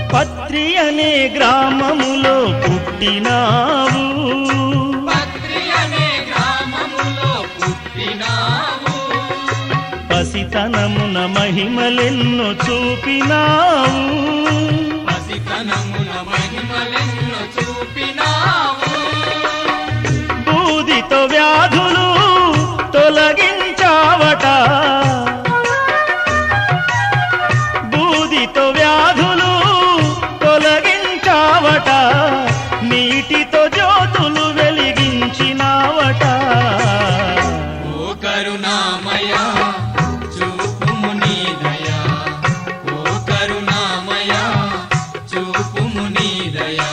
పత్రి అనే గ్రామములో పుట్టినావు, పత్రి అనే గ్రామములో పుట్టినావు, పసితనమున మహిమలెన్నో చూపినావు, పసితనమున మహిమలెన్నో చూపినావు, బూదితో వ్యాధులు తొలగించావట, బూదితో వ్యాధులు తొలగించావట, నీటితో జ్యోతులు వెలిగించినావట. ఓ కరుణామయ చూపుము నీ దయా, ఓ కరుణామయ చూపుము నీ దయా.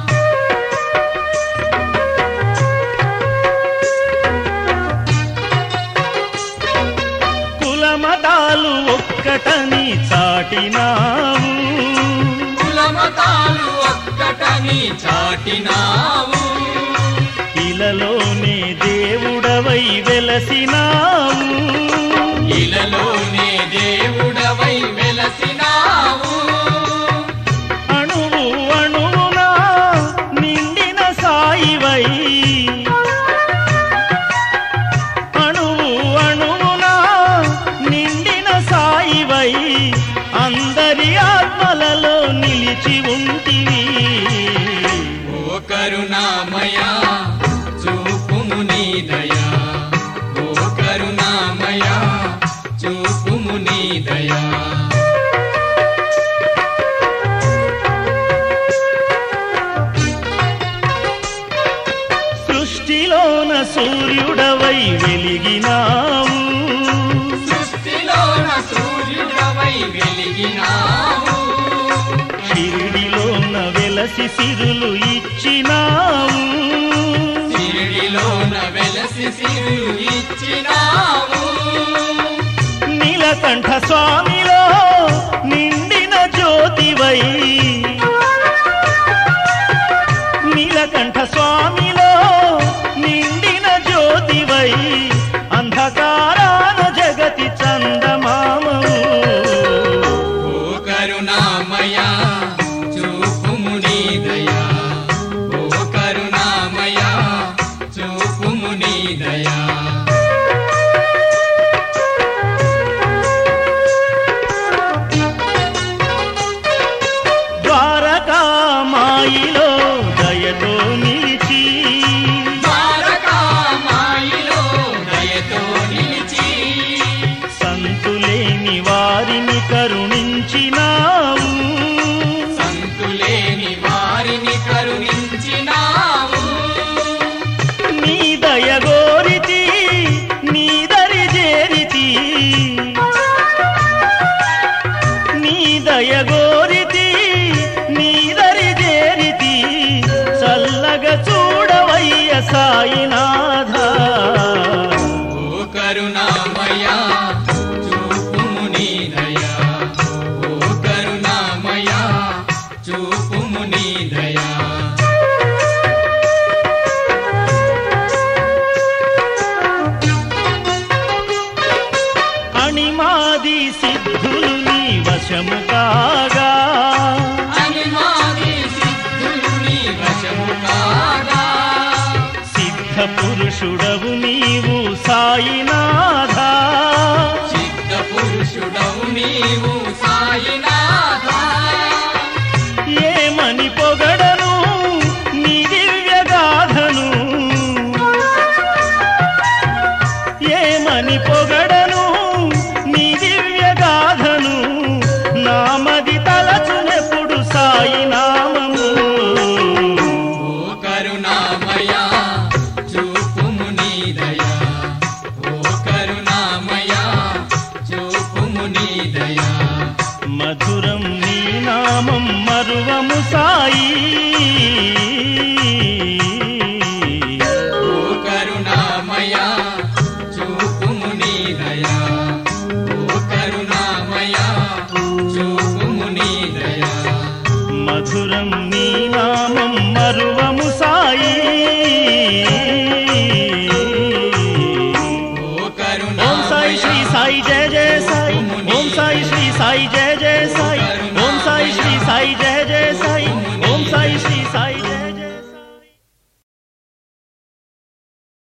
కులమతాలు ఒక్కటని చాటినావు, కులమతాలు ఒక్కటని చాటినావు, ఇలలోనే దేవుడవై వెలసినావు, ఇలలోనే దేవుడవై వెలసినావు, అణువు అణువునా నిండిన సాయివై, అణువు అణువునా నిండిన సాయివై, అందరి ఆత్మలలో నిలిచి ఉంటివి. ఓ కరుణామయ చూపుము నీ దయా, ఓ కరుణామయ చూపుము నీ దయా. సృష్టిలోన సూర్యుడవై వెలిగినావు, సృష్టిలోన సూర్యుడవై వెలిగినావు, షిరిడిలోన వెలసి సిరులు ఇచ్చినావు, సిరిడిలోన వెలసి సిరులు ఇచ్చినావు, నీలకంఠ స్వామిలో నిండిన జ్యోతివై, నీలకంఠ స్వామిలో నిండిన జ్యోతివై, అంధకారాన జగతి చందమామవు. ఓ కరుణామయ చూపుము నీ దయా, ఓ కరుణామయ చూపుము నీ దయా. ద్వారకామాయిలో దయతో నిలిచి, ద్వారకామాయిలో దయతో నిలిచి, సంతులేని వారిని కరుణించినావు, సంతులేని వారిని కరుణించినావు, నీ దయ గోరితి నీ దరి చేరితి, నీ దయ గోరితి నీ దరి చేరితి, చల్లగా చూడవయ్య సాయినాథ. ఓ కరుణామయ చూపుము నీ దయా, ఓ కరుణామయ చూపుము నీ దయా. అణిమాది సిద్ధులు నీ వశము కాగా, అనిమాది సిద్ధులు నీ వశము కాగా, సిద్ధ పురుషుడవు నీవు సాయినాథ, సిద్ధ పురుషుడవు నీవు సాయినాథ. ఏమని పొగడను నీ దివ్యగాథను, ఏమని పొగడను నీ దివ్యగాథను, నామది తలచునెప్పుడు సాయి నామము. ఓ కరుణామయ చూపుము నీ దయా, ఓ కరుణామయ చూపుము నీ దయా. మధురం నీ నామం మరువము సాయి, ఓ కరుణామయ చూపుము నీ దయా, ఓ కరుణామయ చూపుము నీ దయా. మధురం నీ నామం మరువము సాయి. ఓ ఓం సాయి శ్రీ సాయి జయ జయ